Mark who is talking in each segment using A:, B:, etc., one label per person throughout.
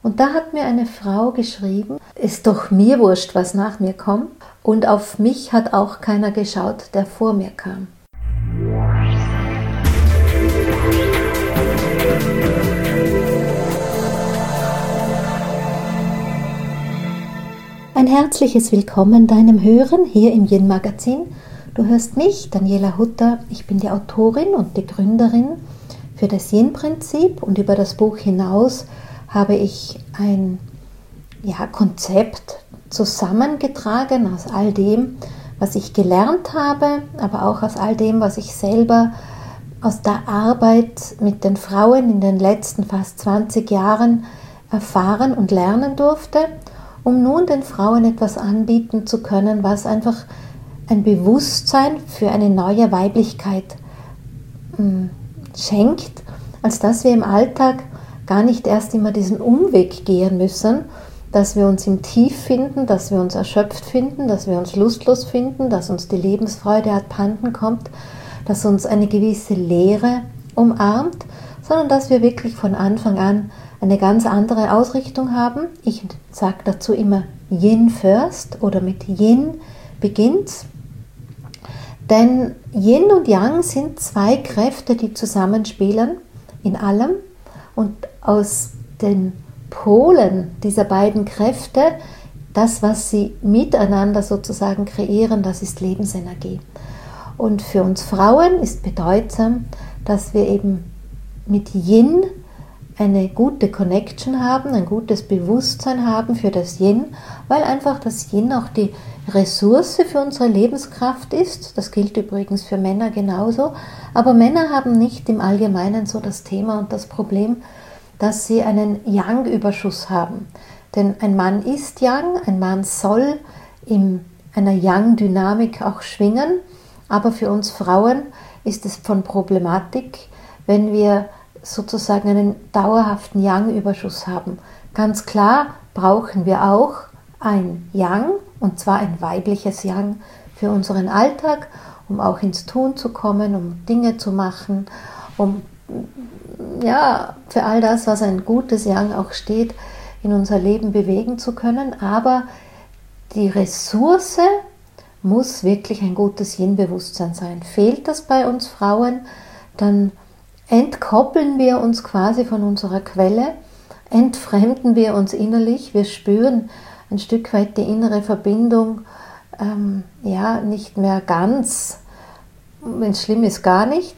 A: Und da hat mir eine Frau geschrieben, ist doch mir wurscht, was nach mir kommt. Und auf mich hat auch keiner geschaut, der vor mir kam. Ein herzliches Willkommen deinem Hören hier im Yin Magazin. Du hörst mich, Daniela Hutter. Ich bin die Autorin und die Gründerin für das Yin-Prinzip, und über das Buch hinaus habe ich ein Konzept zusammengetragen aus all dem, was ich gelernt habe, aber auch aus all dem, was ich selber aus der Arbeit mit den Frauen in den letzten fast 20 Jahren erfahren und lernen durfte, um nun den Frauen etwas anbieten zu können, was einfach ein Bewusstsein für eine neue Weiblichkeit schenkt, als dass wir im Alltag gar nicht erst immer diesen Umweg gehen müssen, dass wir uns im Tief finden, dass wir uns erschöpft finden, dass wir uns lustlos finden, dass uns die Lebensfreude abhanden kommt, dass uns eine gewisse Leere umarmt, sondern dass wir wirklich von Anfang an eine ganz andere Ausrichtung haben. Ich sage dazu immer Yin first oder mit Yin beginnt's. Denn Yin und Yang sind zwei Kräfte, die zusammenspielen in allem, und aus den Polen dieser beiden Kräfte, das, was sie miteinander sozusagen kreieren, das ist Lebensenergie. Und für uns Frauen ist bedeutsam, dass wir eben mit Yin eine gute Connection haben, ein gutes Bewusstsein haben für das Yin, weil einfach das Yin auch die Ressource für unsere Lebenskraft ist. Das gilt übrigens für Männer genauso. Aber Männer haben nicht im Allgemeinen so das Thema und das Problem, dass sie einen Yang-Überschuss haben. Denn ein Mann ist Yang, ein Mann soll in einer Yang-Dynamik auch schwingen. Aber für uns Frauen ist es von Problematik, wenn wir sozusagen einen dauerhaften Yang-Überschuss haben. Ganz klar brauchen wir auch ein Yang, und zwar ein weibliches Yang für unseren Alltag, um auch ins Tun zu kommen, um Dinge zu machen, um für all das, was ein gutes Yang auch steht, in unser Leben bewegen zu können. Aber die Ressource muss wirklich ein gutes Yin-Bewusstsein sein. Fehlt das bei uns Frauen, dann entkoppeln wir uns quasi von unserer Quelle, entfremden wir uns innerlich, wir spüren ein Stück weit die innere Verbindung, nicht mehr ganz, wenn es schlimm ist, gar nicht,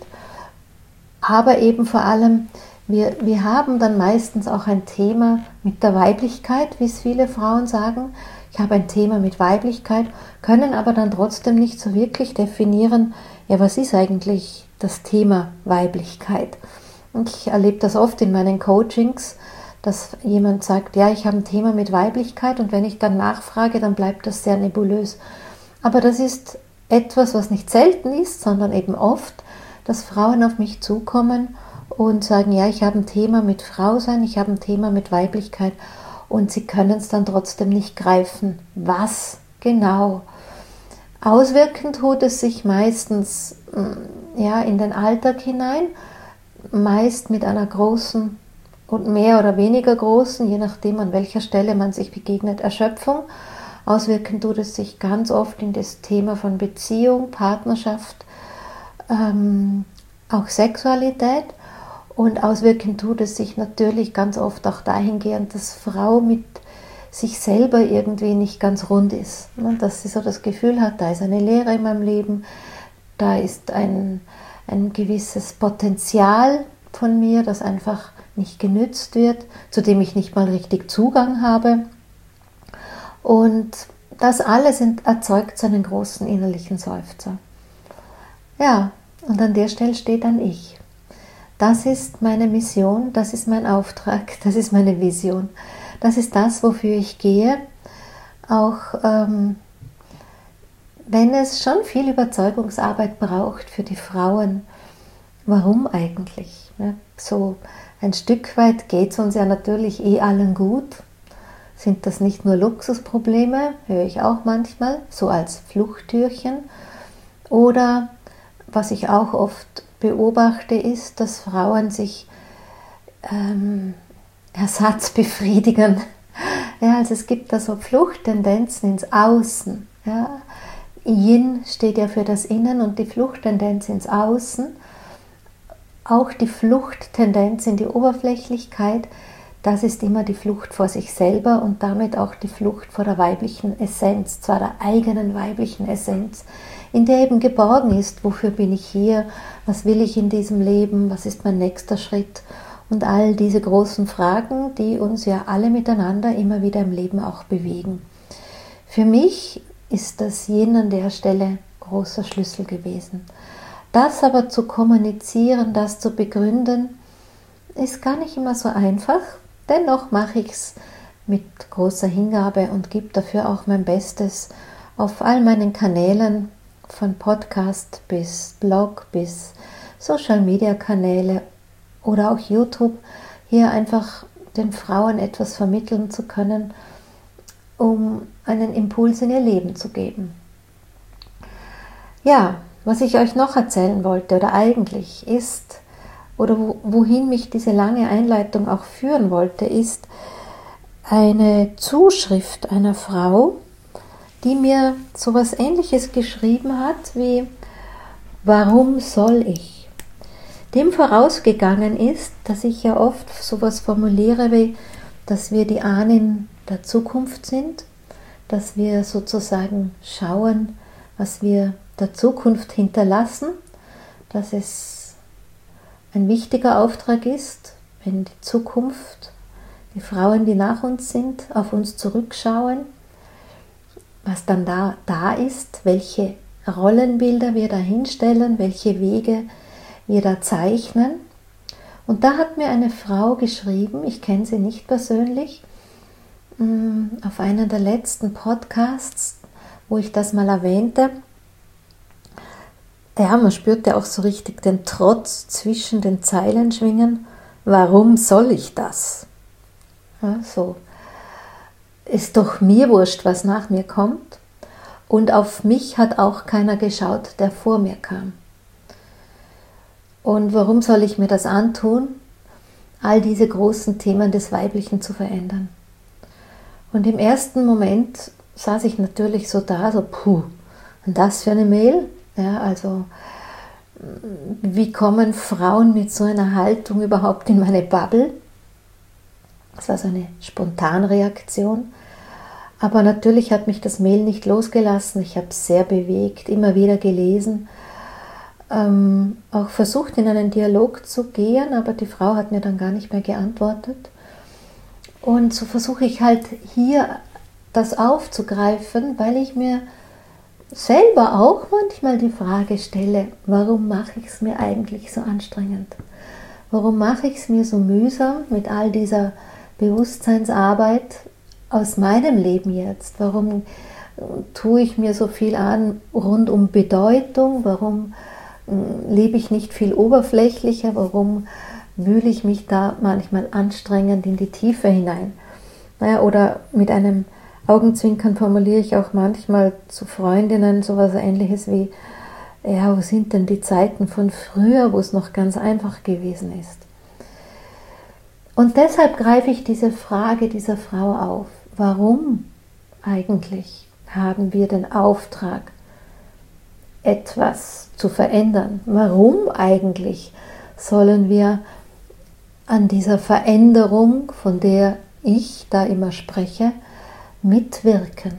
A: aber eben vor allem, wir haben dann meistens auch ein Thema mit der Weiblichkeit, wie es viele Frauen sagen. Ich habe ein Thema mit Weiblichkeit, können aber dann trotzdem nicht so wirklich definieren, was ist eigentlich das Thema Weiblichkeit. Und ich erlebe das oft in meinen Coachings, dass jemand sagt, ich habe ein Thema mit Weiblichkeit, und wenn ich dann nachfrage, dann bleibt das sehr nebulös. Aber das ist etwas, was nicht selten ist, sondern eben oft, dass Frauen auf mich zukommen und sagen, ich habe ein Thema mit Frausein, ich habe ein Thema mit Weiblichkeit, und sie können es dann trotzdem nicht greifen. Was genau? Auswirken tut es sich meistens in den Alltag hinein, meist mit einer großen und mehr oder weniger großen, je nachdem an welcher Stelle man sich begegnet, Erschöpfung. Auswirken tut es sich ganz oft in das Thema von Beziehung, Partnerschaft, auch Sexualität, und auswirken tut es sich natürlich ganz oft auch dahingehend, dass Frau mit sich selber irgendwie nicht ganz rund ist, dass sie so das Gefühl hat, da ist eine Leere in meinem Leben, da ist ein gewisses Potenzial von mir, das einfach nicht genützt wird, zu dem ich nicht mal richtig Zugang habe, und das alles erzeugt so einen großen innerlichen Seufzer. Und an der Stelle steht dann ich. Das ist meine Mission, das ist mein Auftrag, das ist meine Vision. Das ist das, wofür ich gehe, auch wenn es schon viel Überzeugungsarbeit braucht für die Frauen. Warum eigentlich? So ein Stück weit geht es uns ja natürlich allen gut. Sind das nicht nur Luxusprobleme, höre ich auch manchmal, so als Fluchttürchen. Oder was ich auch oft beobachte, ist, dass Frauen sich Ersatz befriedigen. Ja, also es gibt da so Fluchttendenzen ins Außen. Ja. Yin steht ja für das Innen und die Fluchttendenz ins Außen, auch die Fluchttendenz in die Oberflächlichkeit, das ist immer die Flucht vor sich selber und damit auch die Flucht vor der weiblichen Essenz, zwar der eigenen weiblichen Essenz, in der eben geborgen ist, wofür bin ich hier, was will ich in diesem Leben, was ist mein nächster Schritt und all diese großen Fragen, die uns ja alle miteinander immer wieder im Leben auch bewegen. Für mich ist das Yin an der Stelle großer Schlüssel gewesen. Das aber zu kommunizieren, das zu begründen, ist gar nicht immer so einfach. Dennoch mache ich es mit großer Hingabe und gebe dafür auch mein Bestes auf all meinen Kanälen, von Podcast bis Blog bis Social Media Kanäle oder auch YouTube, hier einfach den Frauen etwas vermitteln zu können, um einen Impuls in ihr Leben zu geben. Ja, was ich euch noch erzählen wollte oder eigentlich ist, oder wohin mich diese lange Einleitung auch führen wollte, ist eine Zuschrift einer Frau, die mir so etwas Ähnliches geschrieben hat wie warum soll ich? Dem vorausgegangen ist, dass ich ja oft sowas formuliere wie, dass wir die Ahnen der Zukunft sind, dass wir sozusagen schauen, was wir der Zukunft hinterlassen, dass es ein wichtiger Auftrag ist, wenn die Zukunft, die Frauen, die nach uns sind, auf uns zurückschauen, was dann da ist, welche Rollenbilder wir da hinstellen, welche Wege wir da zeichnen. Und da hat mir eine Frau geschrieben, ich kenne sie nicht persönlich, auf einen der letzten Podcasts, wo ich das mal erwähnte. Ja, man spürt ja auch so richtig den Trotz zwischen den Zeilen schwingen. Warum soll ich das? Ja, so. Ist doch mir wurscht, was nach mir kommt. Und auf mich hat auch keiner geschaut, der vor mir kam. Und warum soll ich mir das antun, all diese großen Themen des Weiblichen zu verändern? Und im ersten Moment saß ich natürlich so da, so puh, und das für eine Mail? Ja, also wie kommen Frauen mit so einer Haltung überhaupt in meine Bubble? Das war so eine Spontanreaktion. Aber natürlich hat mich das Mail nicht losgelassen. Ich habe es sehr bewegt, immer wieder gelesen, auch versucht in einen Dialog zu gehen, aber die Frau hat mir dann gar nicht mehr geantwortet. Und so versuche ich halt hier das aufzugreifen, weil ich mir selber auch manchmal die Frage stelle, warum mache ich es mir eigentlich so anstrengend? Warum mache ich es mir so mühsam mit all dieser Bewusstseinsarbeit aus meinem Leben jetzt? Warum tue ich mir so viel an rund um Bedeutung? Warum lebe ich nicht viel oberflächlicher? Warum wühle ich mich da manchmal anstrengend in die Tiefe hinein? Naja, oder mit einem Augenzwinkern formuliere ich auch manchmal zu Freundinnen sowas Ähnliches wie, ja, wo sind denn die Zeiten von früher, wo es noch ganz einfach gewesen ist? Und deshalb greife ich diese Frage dieser Frau auf. Warum eigentlich haben wir den Auftrag, etwas zu verändern? Warum eigentlich sollen wir an dieser Veränderung, von der ich da immer spreche, mitwirken?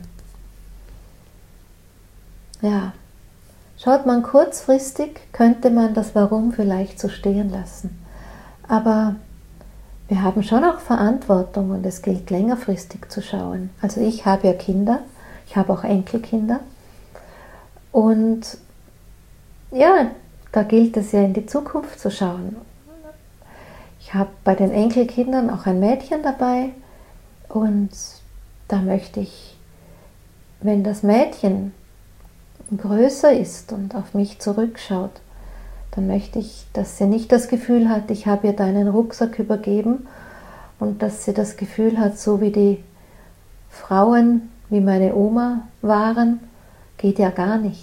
A: Ja, schaut man kurzfristig, könnte man das Warum vielleicht so stehen lassen. Aber wir haben schon auch Verantwortung und es gilt längerfristig zu schauen. Also ich habe ja Kinder, ich habe auch Enkelkinder und ja, da gilt es ja in die Zukunft zu schauen. Ich habe bei den Enkelkindern auch ein Mädchen dabei und da möchte ich, wenn das Mädchen größer ist und auf mich zurückschaut, dann möchte ich, dass sie nicht das Gefühl hat, ich habe ihr da einen Rucksack übergeben und dass sie das Gefühl hat, so wie die Frauen, wie meine Oma waren, geht ja gar nicht.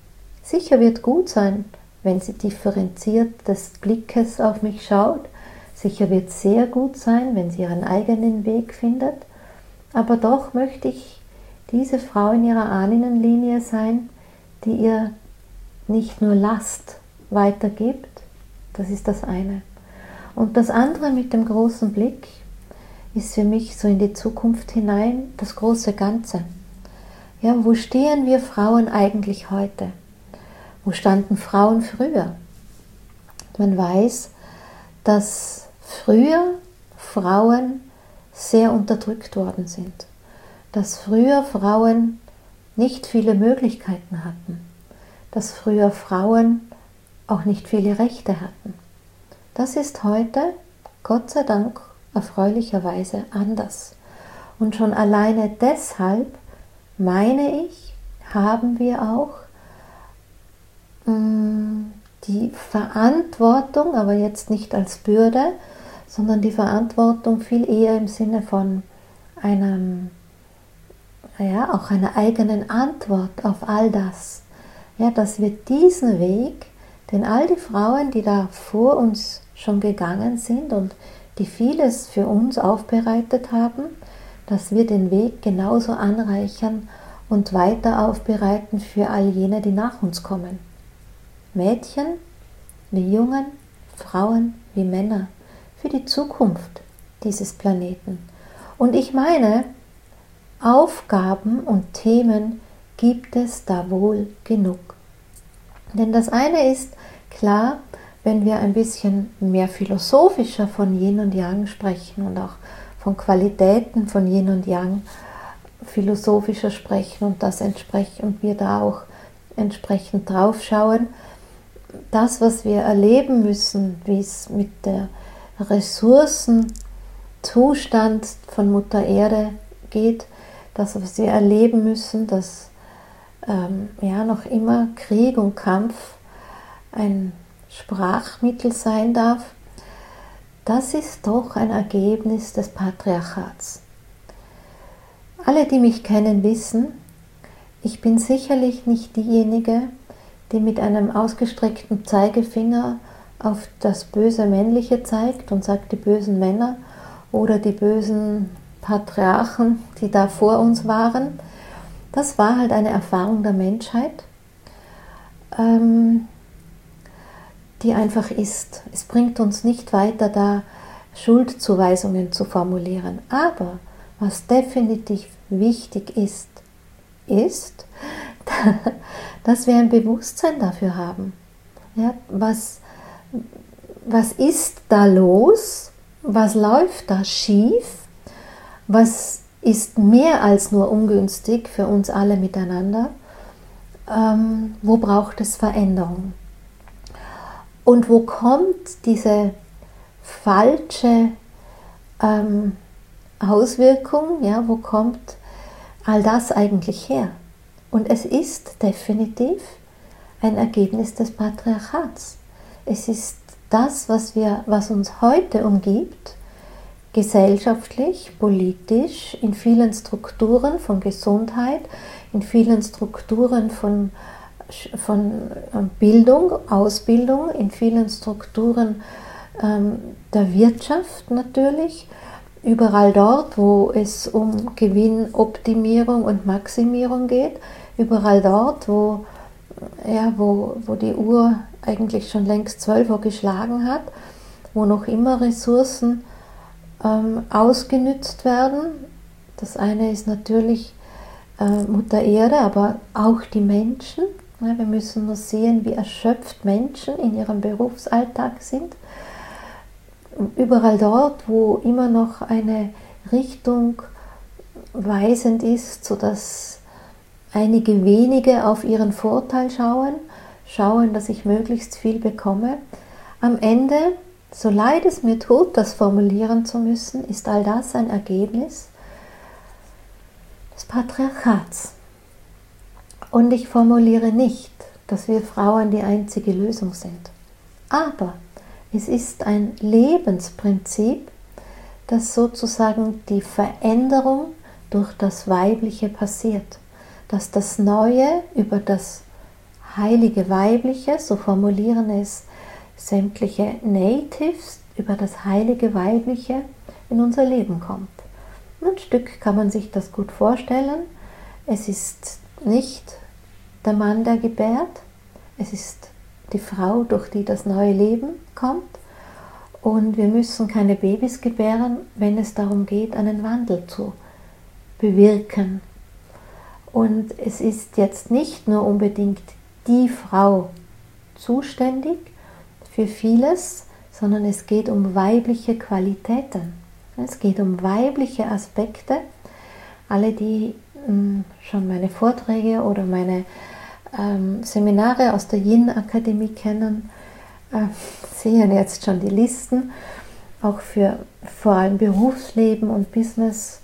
A: Sicher wird gut sein, wenn sie differenziert des Blickes auf mich schaut. Sicher wird es sehr gut sein, wenn sie ihren eigenen Weg findet, aber doch möchte ich diese Frau in ihrer Ahnenlinie sein, die ihr nicht nur Last weitergibt, das ist das eine. Und das andere mit dem großen Blick ist für mich so in die Zukunft hinein das große Ganze. Ja, wo stehen wir Frauen eigentlich heute? Wo standen Frauen früher? Man weiß, dass früher Frauen sehr unterdrückt worden sind, dass früher Frauen nicht viele Möglichkeiten hatten, dass früher Frauen auch nicht viele Rechte hatten. Das ist heute, Gott sei Dank, erfreulicherweise anders. Und schon alleine deshalb, meine ich, haben wir auch die Verantwortung, aber jetzt nicht als Bürde, sondern die Verantwortung viel eher im Sinne von auch einer eigenen Antwort auf all das. Ja, dass wir diesen Weg, den all die Frauen, die da vor uns schon gegangen sind und die vieles für uns aufbereitet haben, dass wir den Weg genauso anreichern und weiter aufbereiten für all jene, die nach uns kommen. Mädchen wie Jungen, Frauen wie Männer, für die Zukunft dieses Planeten. Und ich meine, Aufgaben und Themen gibt es da wohl genug. Denn das eine ist klar, wenn wir ein bisschen mehr philosophischer von Yin und Yang sprechen und auch von Qualitäten von Yin und Yang philosophischer sprechen und wir da auch entsprechend drauf schauen, das, was wir erleben müssen, wie es mit der Ressourcenzustand von Mutter Erde geht, das, was wir erleben müssen, dass noch immer Krieg und Kampf ein Sprachmittel sein darf, das ist doch ein Ergebnis des Patriarchats. Alle, die mich kennen, wissen, ich bin sicherlich nicht diejenige, die mit einem ausgestreckten Zeigefinger auf das böse Männliche zeigt und sagt, die bösen Männer oder die bösen Patriarchen, die da vor uns waren. Das war halt eine Erfahrung der Menschheit, die einfach ist. Es bringt uns nicht weiter, da Schuldzuweisungen zu formulieren. Aber was definitiv wichtig ist, dass wir ein Bewusstsein dafür haben. Ja, was ist da los? Was läuft da schief? Was ist mehr als nur ungünstig für uns alle miteinander? Wo braucht es Veränderung? Und wo kommt diese falsche Auswirkung, ja, wo kommt all das eigentlich her? Und es ist definitiv ein Ergebnis des Patriarchats. Es ist das, was uns heute umgibt, gesellschaftlich, politisch, in vielen Strukturen von Gesundheit, in vielen Strukturen von Bildung, Ausbildung, in vielen Strukturen der Wirtschaft natürlich, überall dort, wo es um Gewinnoptimierung und Maximierung geht, überall dort, wo die Uhr eigentlich schon längst 12 Uhr geschlagen hat, wo noch immer Ressourcen ausgenützt werden. Das eine ist natürlich Mutter Erde, aber auch die Menschen. Ja, wir müssen nur sehen, wie erschöpft Menschen in ihrem Berufsalltag sind. Überall dort, wo immer noch eine Richtung weisend ist, sodass einige wenige auf ihren Vorteil schauen, dass ich möglichst viel bekomme. Am Ende, so leid es mir tut, das formulieren zu müssen, ist all das ein Ergebnis des Patriarchats. Und ich formuliere nicht, dass wir Frauen die einzige Lösung sind. Aber es ist ein Lebensprinzip, dass sozusagen die Veränderung durch das Weibliche passiert. Dass das Neue über das heilige Weibliche, so formulieren es sämtliche Natives über das heilige Weibliche in unser Leben kommt. Ein Stück kann man sich das gut vorstellen. Es ist nicht der Mann, der gebärt, es ist die Frau, durch die das neue Leben kommt. Und wir müssen keine Babys gebären, wenn es darum geht, einen Wandel zu bewirken. Und es ist jetzt nicht nur unbedingt die Frau zuständig für vieles, sondern es geht um weibliche Qualitäten. Es geht um weibliche Aspekte. Alle, die schon meine Vorträge oder meine Seminare aus der Yin-Akademie kennen, sehen jetzt schon die Listen, auch für vor allem Berufsleben und Business.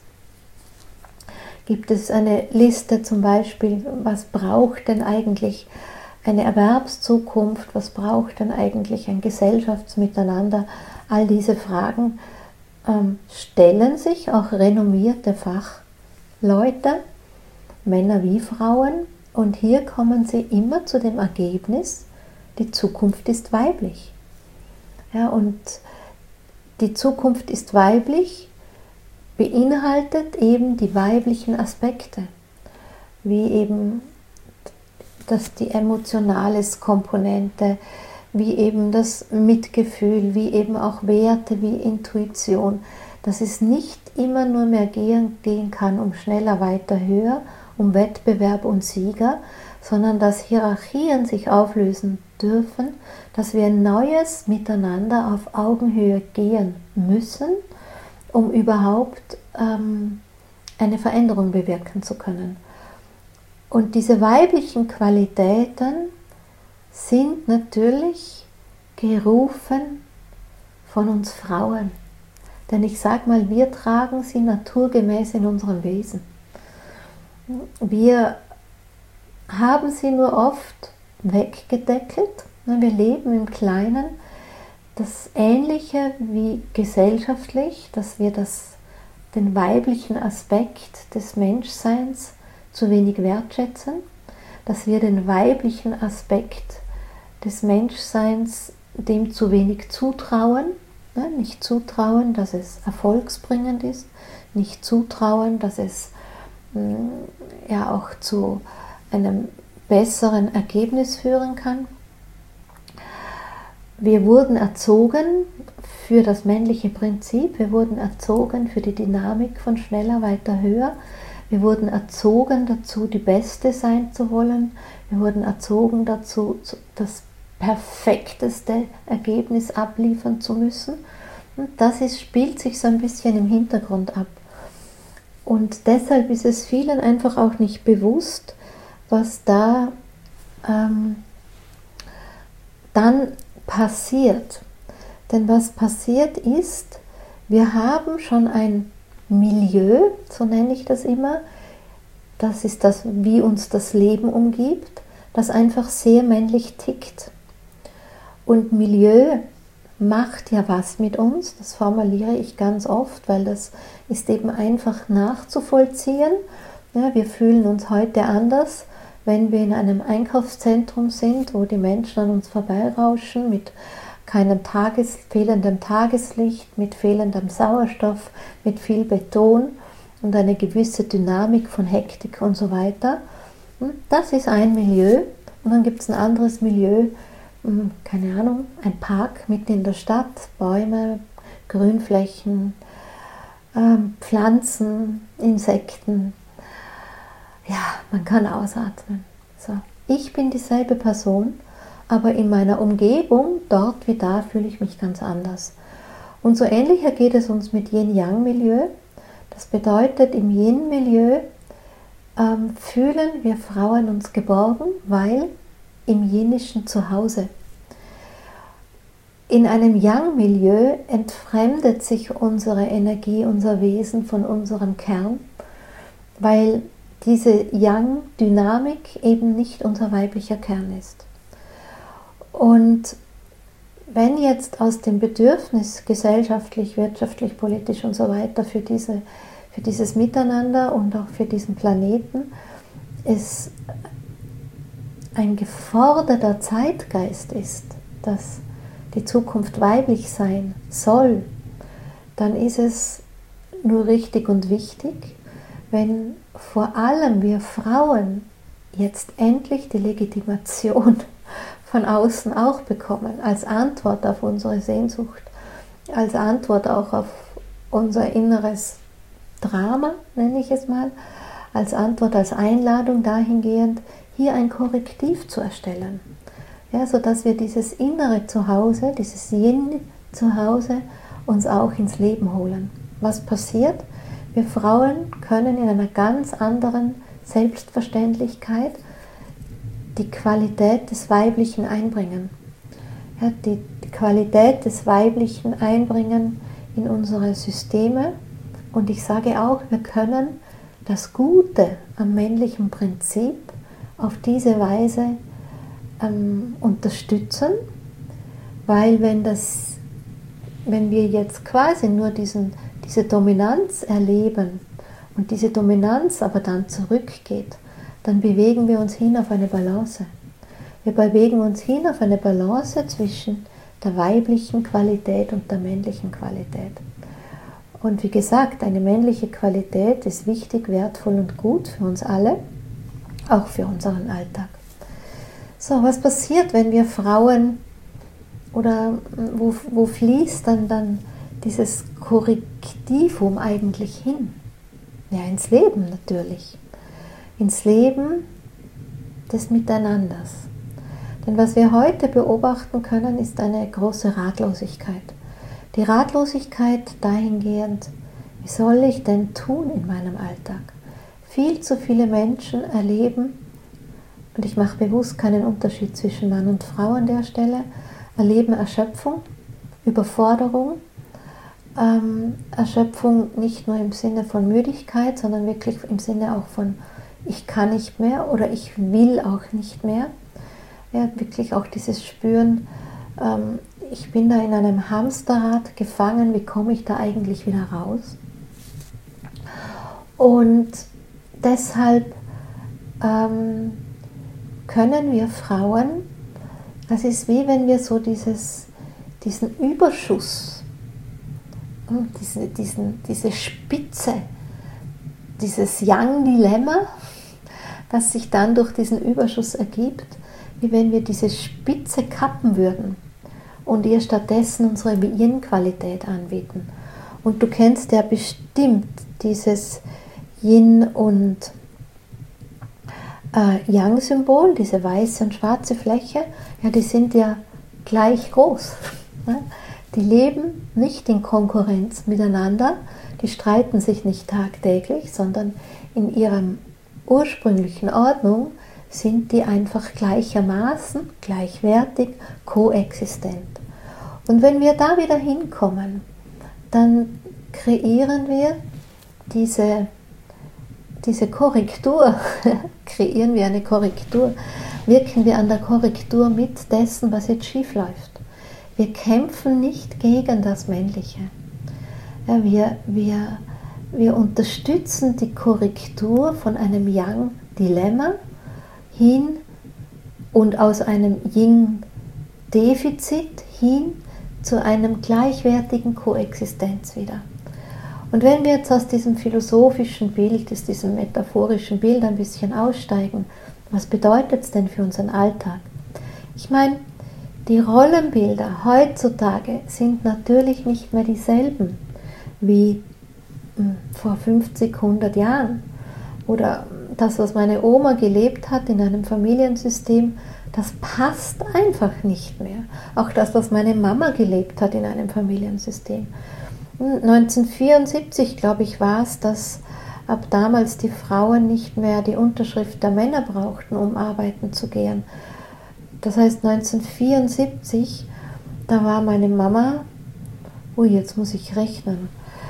A: Gibt es eine Liste zum Beispiel, was braucht denn eigentlich eine Erwerbszukunft, was braucht denn eigentlich ein Gesellschaftsmiteinander? All diese Fragen stellen sich auch renommierte Fachleute, Männer wie Frauen, und hier kommen sie immer zu dem Ergebnis, die Zukunft ist weiblich. Ja, und die Zukunft ist weiblich beinhaltet eben die weiblichen Aspekte, wie eben die emotionale Komponente, wie eben das Mitgefühl, wie eben auch Werte, wie Intuition, dass es nicht immer nur mehr gehen kann um schneller, weiter, höher, um Wettbewerb und Sieger, sondern dass Hierarchien sich auflösen dürfen, dass wir ein neues Miteinander auf Augenhöhe gehen müssen, um überhaupt eine Veränderung bewirken zu können. Und diese weiblichen Qualitäten sind natürlich gerufen von uns Frauen. Denn ich sage mal, wir tragen sie naturgemäß in unserem Wesen. Wir haben sie nur oft weggedeckelt. Wir leben im Kleinen. Das Ähnliche wie gesellschaftlich, dass wir den weiblichen Aspekt des Menschseins zu wenig wertschätzen, dass wir den weiblichen Aspekt des Menschseins dem zu wenig zutrauen, nicht zutrauen, dass es erfolgsbringend ist, nicht zutrauen, dass es ja auch zu einem besseren Ergebnis führen kann. Wir wurden erzogen für das männliche Prinzip, wir wurden erzogen für die Dynamik von schneller, weiter, höher. Wir wurden erzogen dazu, die Beste sein zu wollen. Wir wurden erzogen dazu, das perfekteste Ergebnis abliefern zu müssen. Und das spielt sich so ein bisschen im Hintergrund ab. Und deshalb ist es vielen einfach auch nicht bewusst, was da dann passiert. Denn was passiert ist, wir haben schon ein Milieu, so nenne ich das immer, das ist das, wie uns das Leben umgibt, das einfach sehr männlich tickt. Und Milieu macht ja was mit uns, das formuliere ich ganz oft, weil das ist eben einfach nachzuvollziehen. Ja, wir fühlen uns heute anders, wenn wir in einem Einkaufszentrum sind, wo die Menschen an uns vorbeirauschen mit keinem fehlendem Tageslicht, mit fehlendem Sauerstoff, mit viel Beton und eine gewisse Dynamik von Hektik und so weiter. Das ist ein Milieu. Und dann gibt es ein anderes Milieu, keine Ahnung, ein Park mitten in der Stadt, Bäume, Grünflächen, Pflanzen, Insekten. Ja, man kann ausatmen. So. Ich bin dieselbe Person, aber in meiner Umgebung, dort wie da, fühle ich mich ganz anders. Und so ähnlicher geht es uns mit Yin-Yang-Milieu. Das bedeutet, im Yin-Milieu fühlen wir Frauen uns geborgen, weil im Yinischen Zuhause. In einem Yang-Milieu entfremdet sich unsere Energie, unser Wesen von unserem Kern, weil diese Yang-Dynamik eben nicht unser weiblicher Kern ist. Und wenn jetzt aus dem Bedürfnis gesellschaftlich, wirtschaftlich, politisch und so weiter für dieses Miteinander und auch für diesen Planeten es ein geforderter Zeitgeist ist, dass die Zukunft weiblich sein soll, dann ist es nur richtig und wichtig, wenn vor allem wir Frauen jetzt endlich die Legitimation von außen auch bekommen, als Antwort auf unsere Sehnsucht, als Antwort auch auf unser inneres Drama, nenne ich es mal, als Antwort, als Einladung dahingehend, hier ein Korrektiv zu erstellen. Ja, sodass wir dieses innere Zuhause, dieses Yin-Zuhause uns auch ins Leben holen. Was passiert? Wir Frauen können in einer ganz anderen Selbstverständlichkeit die Qualität des Weiblichen einbringen. Ja, die Qualität des Weiblichen einbringen in unsere Systeme. Und ich sage auch, wir können das Gute am männlichen Prinzip auf diese Weise unterstützen, weil wenn wir jetzt quasi nur diese Dominanz erleben und diese Dominanz aber dann zurückgeht, dann bewegen wir uns hin auf eine Balance. Wir bewegen uns hin auf eine Balance zwischen der weiblichen Qualität und der männlichen Qualität. Und wie gesagt, eine männliche Qualität ist wichtig, wertvoll und gut für uns alle, auch für unseren Alltag. So, was passiert, wenn wir Frauen, oder wo fließt dann dieses Korrektivum eigentlich hin? Ja, ins Leben natürlich. Ins Leben des Miteinanders. Denn was wir heute beobachten können, ist eine große Ratlosigkeit. Die Ratlosigkeit dahingehend, wie soll ich denn tun in meinem Alltag? Viel zu viele Menschen erleben, und ich mache bewusst keinen Unterschied zwischen Mann und Frau an der Stelle, erleben Erschöpfung, Überforderung, Erschöpfung nicht nur im Sinne von Müdigkeit, sondern wirklich im Sinne auch von ich kann nicht mehr oder ich will auch nicht mehr. Ja, wirklich auch dieses Spüren, ich bin da in einem Hamsterrad gefangen, wie komme ich da eigentlich wieder raus? Und deshalb können wir Frauen, das ist wie wenn wir so diesen Überschuss, diese Spitze, dieses Yang-Dilemma, das sich dann durch diesen Überschuss ergibt, wie wenn wir diese Spitze kappen würden und ihr stattdessen unsere Yin-Qualität anbieten. Und du kennst ja bestimmt dieses Yin- und Yang-Symbol, diese weiße und schwarze Fläche, ja, die sind ja gleich groß. Ne? Die leben nicht in Konkurrenz miteinander, die streiten sich nicht tagtäglich, sondern in ihrer ursprünglichen Ordnung sind die einfach gleichermaßen, gleichwertig, koexistent. Und wenn wir da wieder hinkommen, dann kreieren wir diese Korrektur, kreieren wir eine Korrektur, wirken wir an der Korrektur mit dessen, was jetzt schief läuft. Wir kämpfen nicht gegen das Männliche. Ja, wir unterstützen die Korrektur von einem Yang-Dilemma hin und aus einem Yin-Defizit hin zu einem gleichwertigen Koexistenz wieder. Und wenn wir jetzt aus diesem philosophischen Bild, aus diesem metaphorischen Bild ein bisschen aussteigen, was bedeutet es denn für unseren Alltag? Ich meine, die Rollenbilder heutzutage sind natürlich nicht mehr dieselben wie vor 50, 100 Jahren. Oder das, was meine Oma gelebt hat in einem Familiensystem, das passt einfach nicht mehr. Auch das, was meine Mama gelebt hat in einem Familiensystem. 1974, glaube ich, war es, dass ab damals die Frauen nicht mehr die Unterschrift der Männer brauchten, um arbeiten zu gehen. Das heißt, 1974, da war meine Mama, jetzt muss ich rechnen,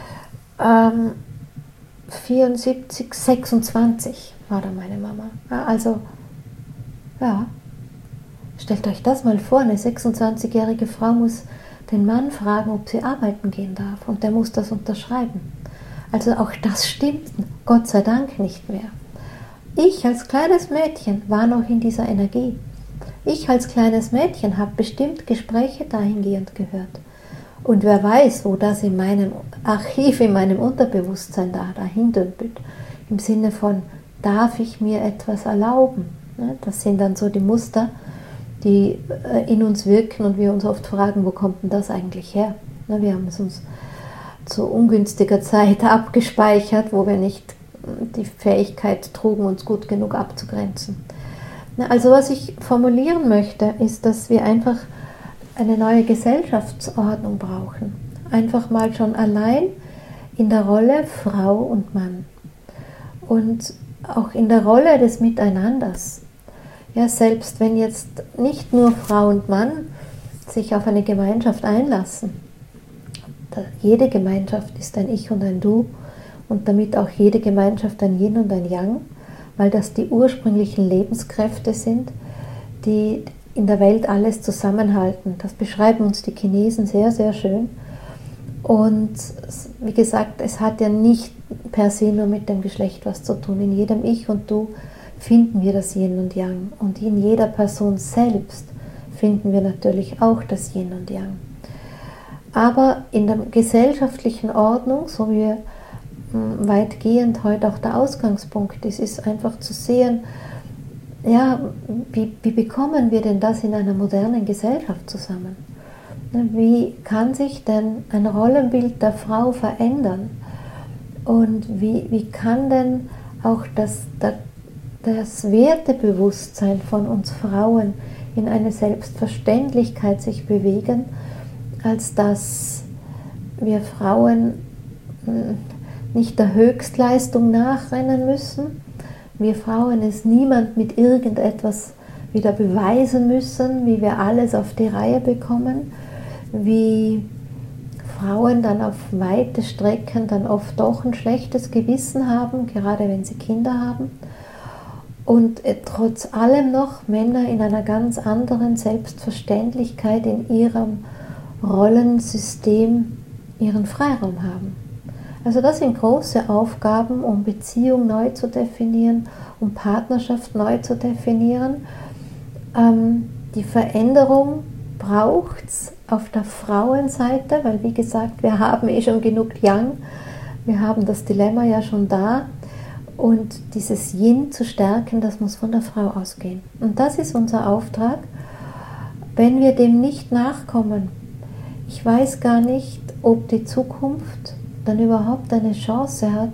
A: 74, 26 war da meine Mama. Also, ja, stellt euch das mal vor, eine 26-jährige Frau muss den Mann fragen, ob sie arbeiten gehen darf, und der muss das unterschreiben. Also auch das stimmt Gott sei Dank nicht mehr. Ich als kleines Mädchen war noch in dieser Energie. Ich als kleines Mädchen habe bestimmt Gespräche dahingehend gehört. Und wer weiß, wo das in meinem Archiv, in meinem Unterbewusstsein dahin dümpelt. Im Sinne von, darf ich mir etwas erlauben? Das sind dann so die Muster, die in uns wirken und wir uns oft fragen, wo kommt denn das eigentlich her? Wir haben es uns zu ungünstiger Zeit abgespeichert, wo wir nicht die Fähigkeit trugen, uns gut genug abzugrenzen. Also was ich formulieren möchte, ist, dass wir einfach eine neue Gesellschaftsordnung brauchen. Einfach mal schon allein in der Rolle Frau und Mann. Und auch in der Rolle des Miteinanders. Ja, selbst wenn jetzt nicht nur Frau und Mann sich auf eine Gemeinschaft einlassen, jede Gemeinschaft ist ein Ich und ein Du und damit auch jede Gemeinschaft ein Yin und ein Yang, weil das die ursprünglichen Lebenskräfte sind, die in der Welt alles zusammenhalten. Das beschreiben uns die Chinesen sehr, sehr schön. Und wie gesagt, es hat ja nicht per se nur mit dem Geschlecht was zu tun. In jedem Ich und Du finden wir das Yin und Yang. Und in jeder Person selbst finden wir natürlich auch das Yin und Yang. Aber in der gesellschaftlichen Ordnung, so wie weitgehend heute auch der Ausgangspunkt ist einfach zu sehen, ja, wie bekommen wir denn das in einer modernen Gesellschaft zusammen? Wie kann sich denn ein Rollenbild der Frau verändern? Und wie kann denn auch das Wertebewusstsein von uns Frauen in eine Selbstverständlichkeit sich bewegen, als dass wir Frauen nicht der Höchstleistung nachrennen müssen, wir Frauen es niemand mit irgendetwas wieder beweisen müssen, wie wir alles auf die Reihe bekommen, wie Frauen dann auf weite Strecken dann oft doch ein schlechtes Gewissen haben, gerade wenn sie Kinder haben, und trotz allem noch Männer in einer ganz anderen Selbstverständlichkeit in ihrem Rollensystem ihren Freiraum haben. Also das sind große Aufgaben, um Beziehung neu zu definieren, um Partnerschaft neu zu definieren. Die Veränderung braucht es auf der Frauenseite, weil wie gesagt, wir haben schon genug Yang, wir haben das Dilemma ja schon da und dieses Yin zu stärken, das muss von der Frau ausgehen. Und das ist unser Auftrag. Wenn wir dem nicht nachkommen, ich weiß gar nicht, ob die Zukunft dann überhaupt eine Chance hat,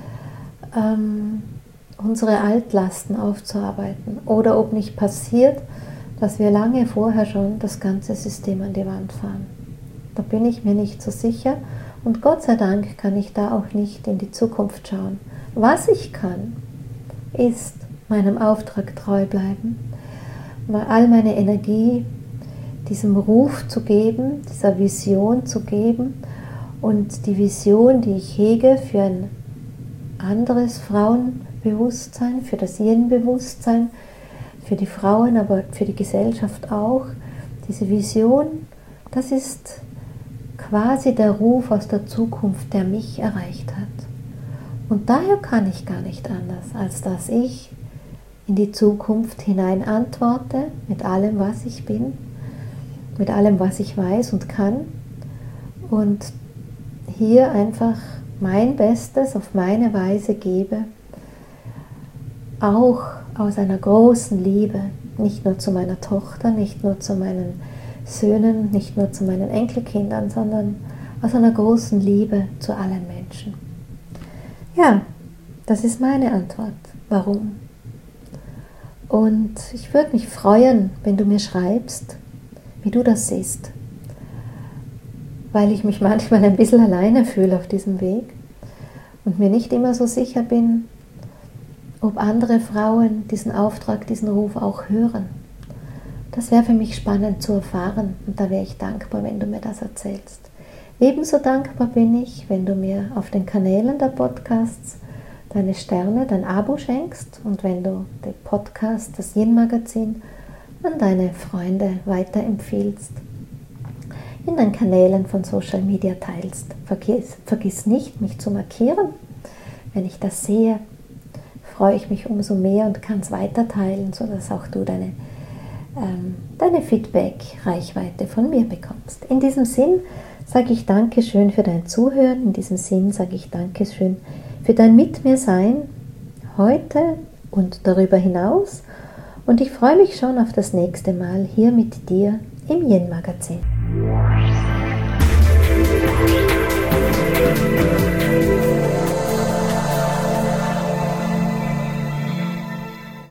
A: unsere Altlasten aufzuarbeiten oder ob nicht passiert, dass wir lange vorher schon das ganze System an die Wand fahren. Da bin ich mir nicht so sicher und Gott sei Dank kann ich da auch nicht in die Zukunft schauen. Was ich kann, ist meinem Auftrag treu bleiben, all meine Energie diesem Ruf zu geben, dieser Vision zu geben und die Vision, die ich hege für ein anderes Frauenbewusstsein, für das Yin-Bewusstsein, für die Frauen, aber für die Gesellschaft auch. Diese Vision, das ist quasi der Ruf aus der Zukunft, der mich erreicht hat. Und daher kann ich gar nicht anders, als dass ich in die Zukunft hinein antworte, mit allem, was ich bin, mit allem, was ich weiß und kann und hier einfach mein Bestes auf meine Weise gebe, auch aus einer großen Liebe, nicht nur zu meiner Tochter, nicht nur zu meinen Söhnen, nicht nur zu meinen Enkelkindern, sondern aus einer großen Liebe zu allen Menschen. Ja, das ist meine Antwort. Warum? Und ich würde mich freuen, wenn du mir schreibst, wie du das siehst, weil ich mich manchmal ein bisschen alleine fühle auf diesem Weg und mir nicht immer so sicher bin, ob andere Frauen diesen Auftrag, diesen Ruf auch hören. Das wäre für mich spannend zu erfahren und da wäre ich dankbar, wenn du mir das erzählst. Ebenso dankbar bin ich, wenn du mir auf den Kanälen der Podcasts deine Sterne, dein Abo schenkst und wenn du den Podcast, das Yin-Magazin, an deine Freunde weiterempfiehlst, in den Kanälen von Social Media teilst. Vergiss nicht, mich zu markieren. Wenn ich das sehe, freue ich mich umso mehr und kann es weiter teilen, sodass auch du deine deine Feedback-Reichweite von mir bekommst. In diesem Sinn sage ich Dankeschön für dein Zuhören. In diesem Sinn sage ich Dankeschön für dein Mit mir Sein heute und darüber hinaus. Und ich freue mich schon auf das nächste Mal hier mit dir im Yin Magazin.